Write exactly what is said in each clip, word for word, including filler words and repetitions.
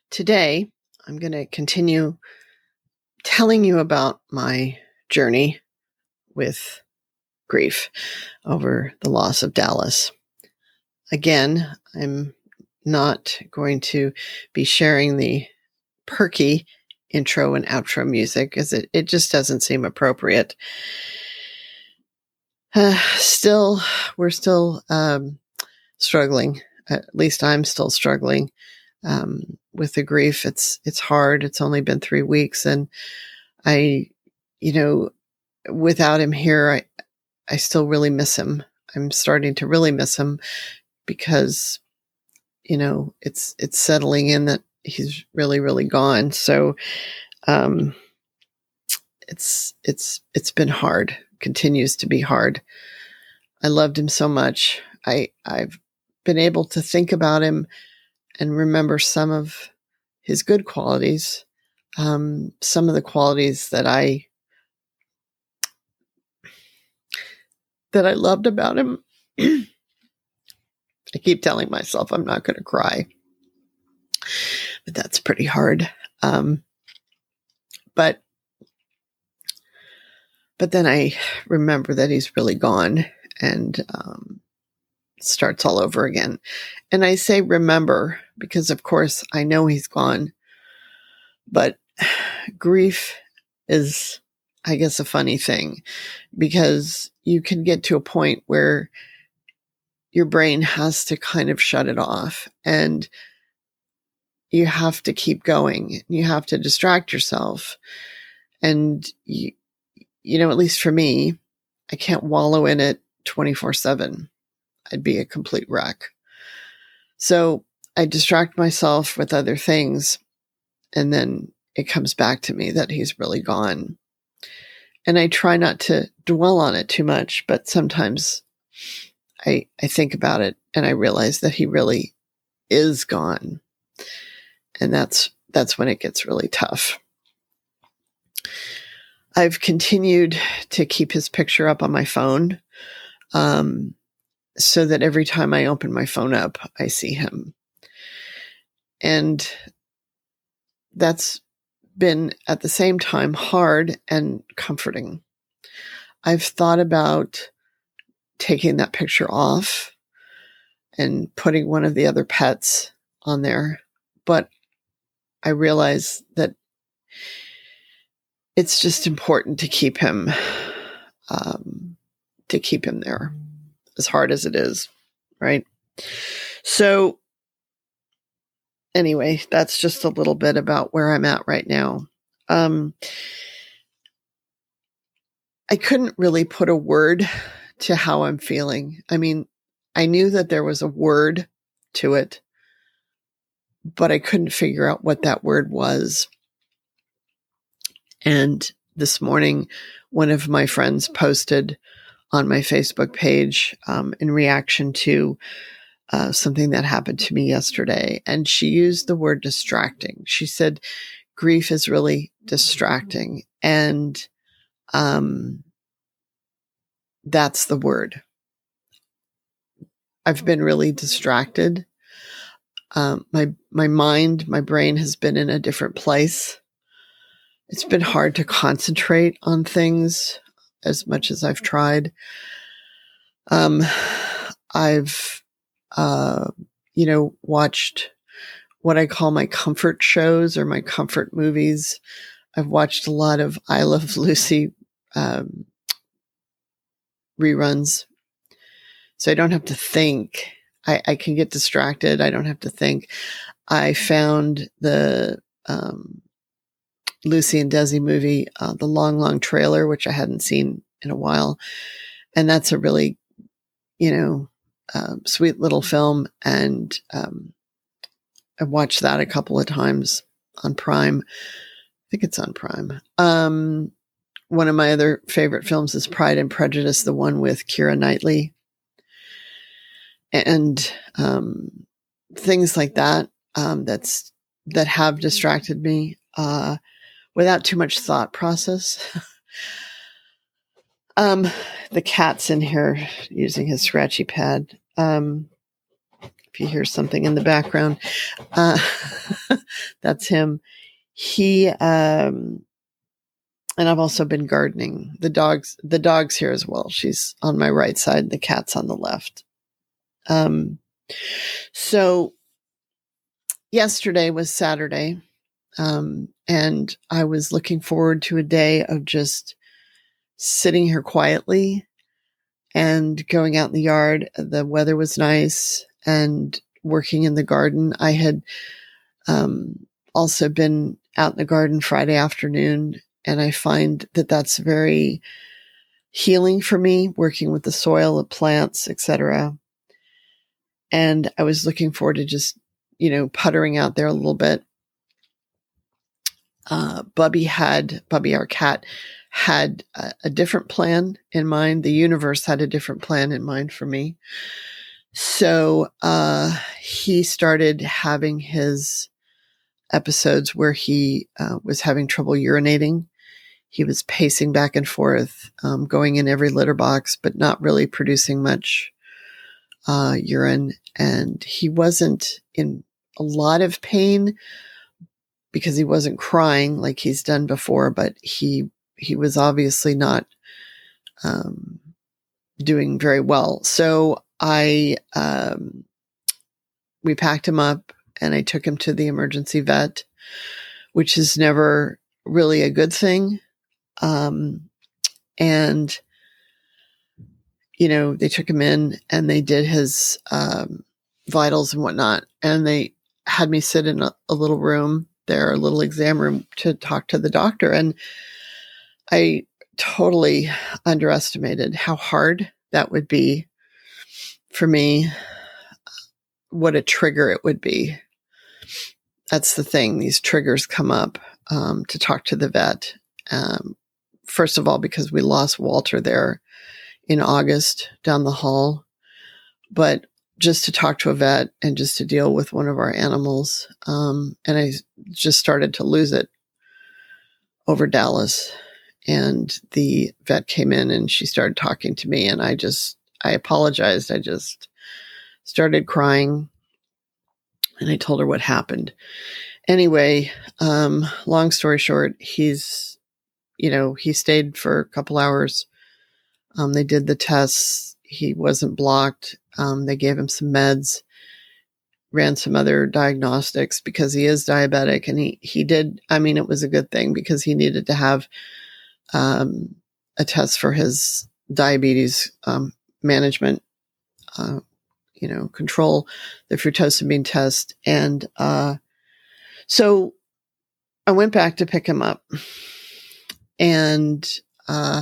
Today, I'm going to continue telling you about my journey with grief over the loss of Dallas. Again, I'm not going to be sharing the perky intro and outro music as it, it just doesn't seem appropriate. Uh, still, we're still um, struggling. At least I'm still struggling um, with the grief. It's it's hard. It's only been three weeks, and I, you know, without him here, I I still really miss him. I'm starting to really miss him because, you know, it's it's settling in that he's really really gone. So, um, it's it's it's been hard. Continues to be hard. I loved him so much. I I've been able to think about him and remember some of his good qualities, um, some of the qualities that I that I loved about him. I keep telling myself I'm not going to cry, but that's pretty hard. Um, but but then I remember that he's really gone, and um, starts all over again. And I say remember because, of course, I know he's gone. But grief is, I guess, a funny thing because you can get to a point where your brain has to kind of shut it off and you have to keep going. You have to distract yourself. And, you, you know, at least for me, I can't wallow in it twenty-four seven. I'd be a complete wreck. So I distract myself with other things. And then it comes back to me that he's really gone. And I try not to dwell on it too much, but sometimes I, I think about it and I realize that he really is gone. And that's, that's when it gets really tough. I've continued to keep his picture up on my phone, um, so that every time I open my phone up, I see him. And that's been at the same time hard and comforting. I've thought about taking that picture off and putting one of the other pets on there, but I realize that it's just important to keep him, um, to keep him there, as hard as it is, right? So anyway, that's just a little bit about where I'm at right now. Um, I couldn't really put a word to how I'm feeling. I mean, I knew that there was a word to it, but I couldn't figure out what that word was. And this morning, one of my friends posted on my Facebook page um, in reaction to Uh, something that happened to me yesterday. And she used the word distracting. She said, grief is really distracting. And um, that's the word. I've been really distracted. Um, my, my mind, my brain has been in a different place. It's been hard to concentrate on things as much as I've tried. Um, I've Uh, you know, watched what I call my comfort shows or my comfort movies. I've watched a lot of I Love Lucy um, reruns. So I don't have to think. I, I can get distracted. I don't have to think. I found the um, Lucy and Desi movie, uh, the Long, Long Trailer, which I hadn't seen in a while. And that's a really, you know, Uh, sweet little film, and um, I watched that a couple of times on Prime. I think it's on Prime. Um, one of my other favorite films is Pride and Prejudice, the one with Keira Knightley, and um, things like that. Um, that's that have distracted me uh, without too much thought process. Um, the cat's in here using his scratchy pad. Um, if you hear something in the background, uh, That's him. He, um, and I've also been gardening. The dogs, the dog's here as well. She's on my right side. The cat's on the left. Um, so yesterday was Saturday. Um, and I was looking forward to a day of just sitting here quietly and going out in the yard. The weather was nice and working in the garden. I had, um, also been out in the garden Friday afternoon, and I find that that's very healing for me, working with the soil, the plants, et cetera. And I was looking forward to just, you know, puttering out there a little bit. Uh, Bubby had, Bubby, our cat, had a, a different plan in mind. The universe had a different plan in mind for me. So, uh, he started having his episodes where he, uh, was having trouble urinating. He was pacing back and forth, um, going in every litter box, but not really producing much, uh, urine. And he wasn't in a lot of pain, because he wasn't crying like he's done before, but he, he was obviously not, um, doing very well. So I, um, we packed him up and I took him to the emergency vet, which is never really a good thing. Um, and, you know, they took him in and they did his, um, vitals and whatnot. And they had me sit in a, a little room there, a little exam room, to talk to the doctor. And I totally underestimated how hard that would be for me, what a trigger it would be. That's the thing. These triggers come up, um, to talk to the vet. Um, first of all, because we lost Walter there in August down the hall, but just to talk to a vet and just to deal with one of our animals. Um, and I just started to lose it over Dallas, and the vet came in and she started talking to me, and I just, I apologized. I just started crying and I told her what happened. Anyway, um, long story short, he's, you know, he stayed for a couple hours. Um, they did the tests. He wasn't blocked. Um, they gave him some meds, ran some other diagnostics because he is diabetic, and he, he did, I mean, it was a good thing because he needed to have, um, a test for his diabetes, um, management, uh, you know, control, the fructosamine test. And, uh, so I went back to pick him up, and, uh,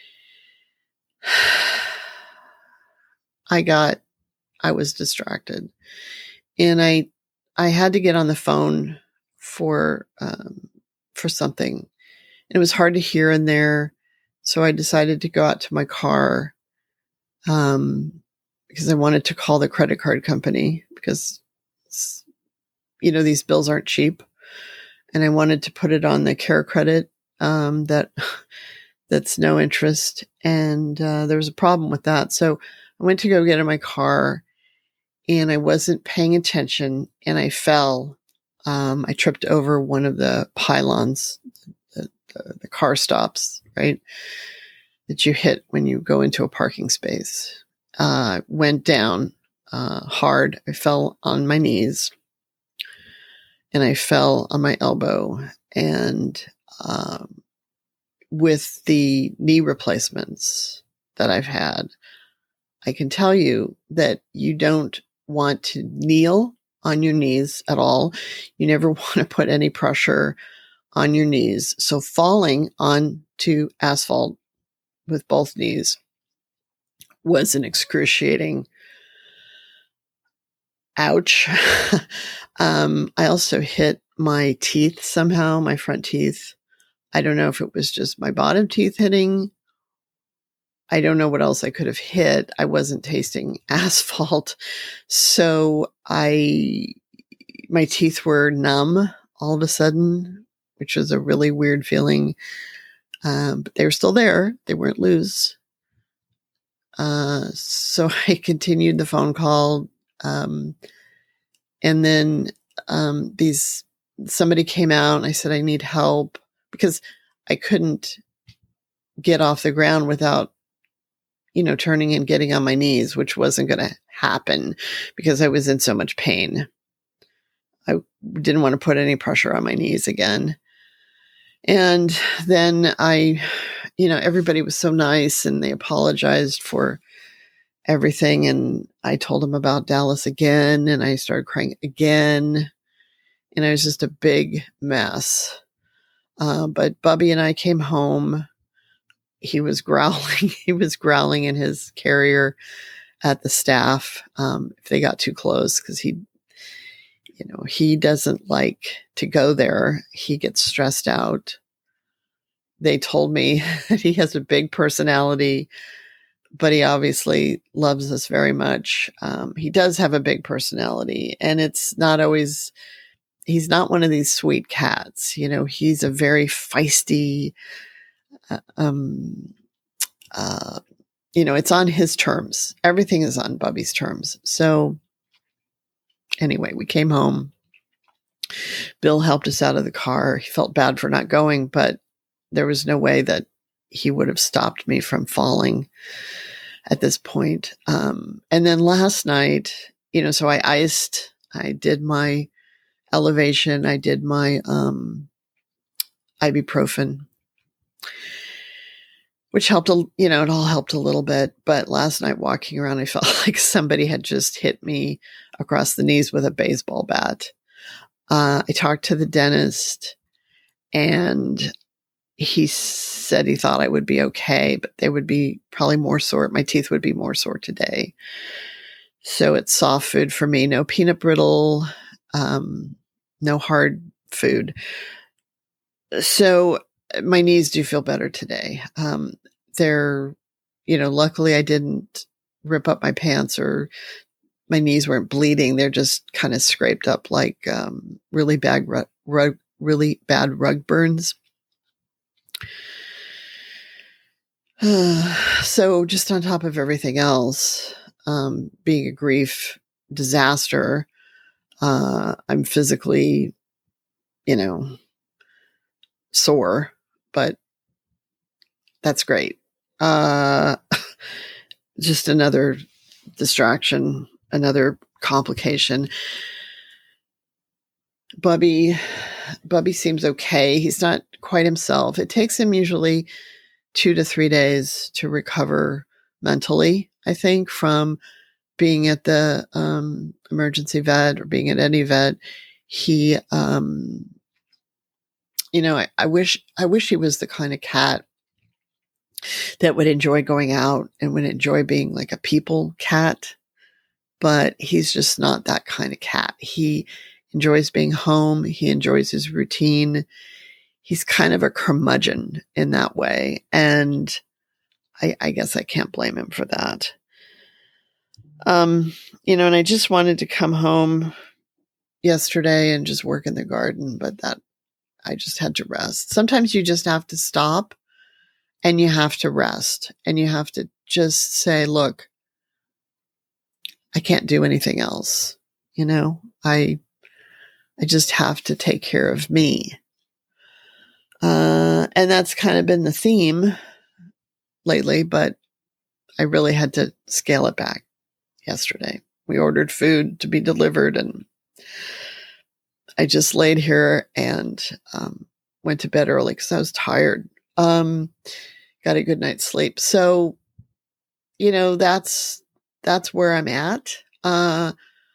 I got, I was distracted, and I, I had to get on the phone for, um, for something. And it was hard to hear in there. So I decided to go out to my car, um, because I wanted to call the credit card company, because, you know, these bills aren't cheap, and I wanted to put it on the Care Credit, um, that, that's no interest. And, uh, there was a problem with that. So I went to go get in my car, and I wasn't paying attention, and I fell. Um, I tripped over one of the pylons, the, the, the car stops, right, that you hit when you go into a parking space. Uh, went down, uh, hard. I fell on my knees, and I fell on my elbow. And, um, with the knee replacements that I've had, I can tell you that you don't want to kneel on your knees at all. You never want to put any pressure on your knees. So falling onto asphalt with both knees was an excruciating ouch. um, I also hit my teeth somehow, my front teeth. I don't know if it was just my bottom teeth hitting. I don't know what else I could have hit. I wasn't tasting asphalt. So I, my teeth were numb all of a sudden, which was a really weird feeling. Um, but they were still there. They weren't loose. Uh, so I continued the phone call. Um, and then, um, these somebody came out and I said, I need help, because I couldn't get off the ground without, you know, turning and getting on my knees, which wasn't going to happen because I was in so much pain. I didn't want to put any pressure on my knees again. And then I, you know, everybody was so nice and they apologized for everything. And I told them about Dallas again, and I started crying again. And I was just a big mess. Uh, but Bubby and I came home. He was growling. He was growling in his carrier at the staff um, if they got too close, because he, you know, he doesn't like to go there. He gets stressed out. They told me that he has a big personality, but he obviously loves us very much. Um, he does have a big personality, and it's not always, he's not one of these sweet cats. You know, he's a very feisty, uh, um, uh, you know, it's on his terms. Everything is on Bubby's terms. So anyway, we came home. Bill helped us out of the car. He felt bad for not going, but there was no way that he would have stopped me from falling at this point. Um, and then last night, you know, so I iced, I did my elevation, I did my um, ibuprofen, which helped, a, you know, it all helped a little bit. But last night walking around, I felt like somebody had just hit me across the knees with a baseball bat. Uh, I talked to the dentist, and he said he thought I would be okay, but they would be probably more sore. My teeth would be more sore today. So it's soft food for me. No peanut brittle, um, no hard food. So my knees do feel better today. Um, they're, you know, luckily I didn't rip up my pants, or my knees weren't bleeding. They're just kind of scraped up like um, really bad rug, rug, really bad rug burns. So just on top of everything else, um, being a grief disaster, uh, I'm physically, you know, sore, but that's great. Uh, just another distraction, another complication. Bubby, Bubby seems okay. He's not quite himself. It takes him usually two to three days to recover mentally, I think, from being at the um, emergency vet or being at any vet. He, um, you know, I, I wish, I wish he was the kind of cat that would enjoy going out and would enjoy being like a people cat, but he's just not that kind of cat. He enjoys being home. He enjoys his routine. He's kind of a curmudgeon in that way. And I, I guess I can't blame him for that. Um, you know, and I just wanted to come home yesterday and just work in the garden, but that I just had to rest. Sometimes you just have to stop and you have to rest, and you have to just say, look, I can't do anything else. You know, I, I just have to take care of me. Uh, and that's kind of been the theme lately, but I really had to scale it back yesterday. We ordered food to be delivered, and I just laid here and um, went to bed early because I was tired. Um, got a good night's sleep. So, you know, that's, that's where I'm at. Uh,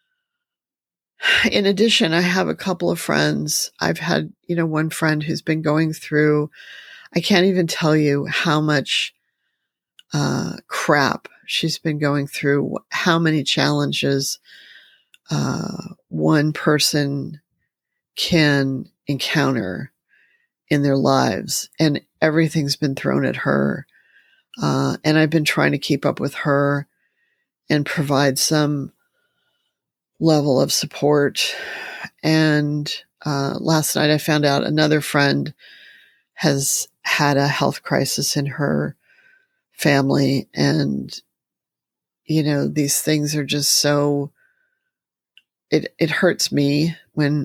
in addition, I have a couple of friends. I've had, you know, one friend who's been going through, I can't even tell you how much uh, crap she's been going through, how many challenges uh, one person can encounter in their lives, and everything's been thrown at her. Uh, and I've been trying to keep up with her and provide some level of support. And uh, last night I found out another friend has had a health crisis in her family. And, you know, these things are just so, it, it hurts me when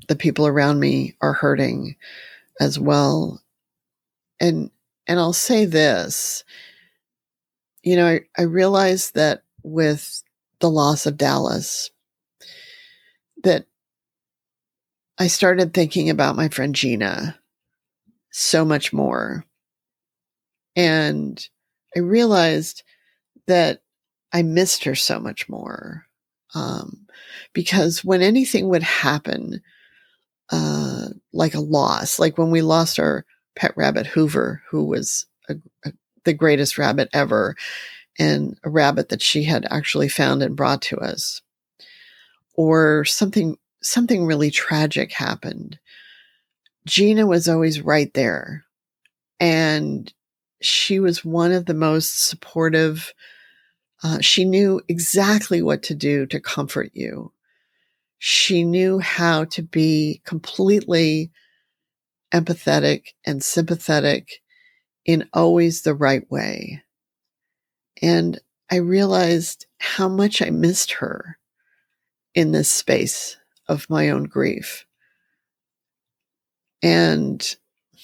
the people around me are hurting as well. And, and I'll say this, you know, I, I realized that with the loss of Dallas, that I started thinking about my friend Gina so much more. And I realized that I missed her so much more. Um, because when anything would happen, uh, like a loss, like when we lost our pet rabbit Hoover, who was a, a, the greatest rabbit ever, and a rabbit that she had actually found and brought to us, or something, something really tragic happened, Gina was always right there. And she was one of the most supportive. Uh, she knew exactly what to do to comfort you. She knew how to be completely empathetic and sympathetic in always the right way. And I realized how much I missed her in this space of my own grief. And,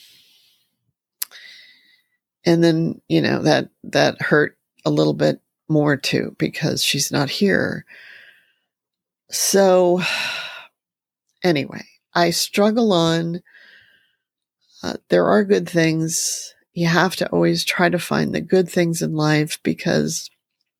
and then, you know, that, that hurt a little bit more too, because she's not here. So anyway, I struggle on. Uh, there are good things. You have to always try to find the good things in life, because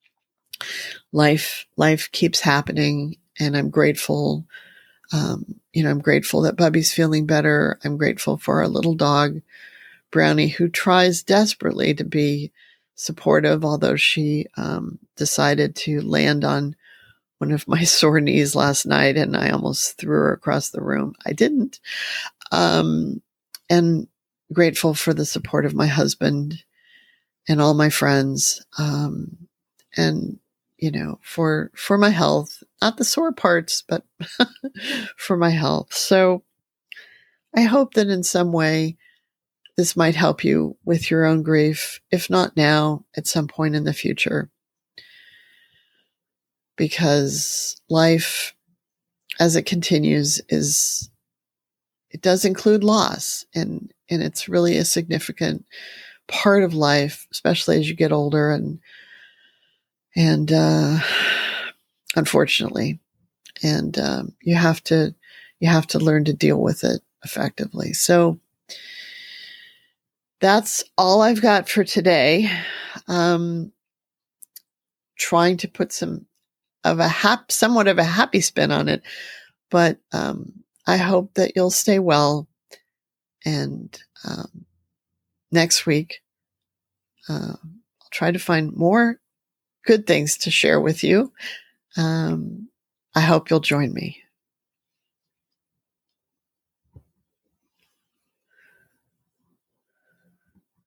life, life keeps happening. And I'm grateful. Um, you know, I'm grateful that Bubby's feeling better. I'm grateful for our little dog, Brownie, who tries desperately to be supportive, although she um, decided to land on one of my sore knees last night and I almost threw her across the room. I didn't. Um, and grateful for the support of my husband and all my friends. Um, and, you know, for, for my health, not the sore parts, but for my health. So I hope that in some way this might help you with your own grief, if not now, at some point in the future. Because life, as it continues, is, it does include loss, and, and it's really a significant part of life, especially as you get older, and, and, uh, unfortunately, and, um, you have to, you have to learn to deal with it effectively. So that's all I've got for today. Um, trying to put some of a hap, somewhat of a happy spin on it, but, um, I hope that you'll stay well. And, um, next week, uh, I'll try to find more good things to share with you. Um, I hope you'll join me.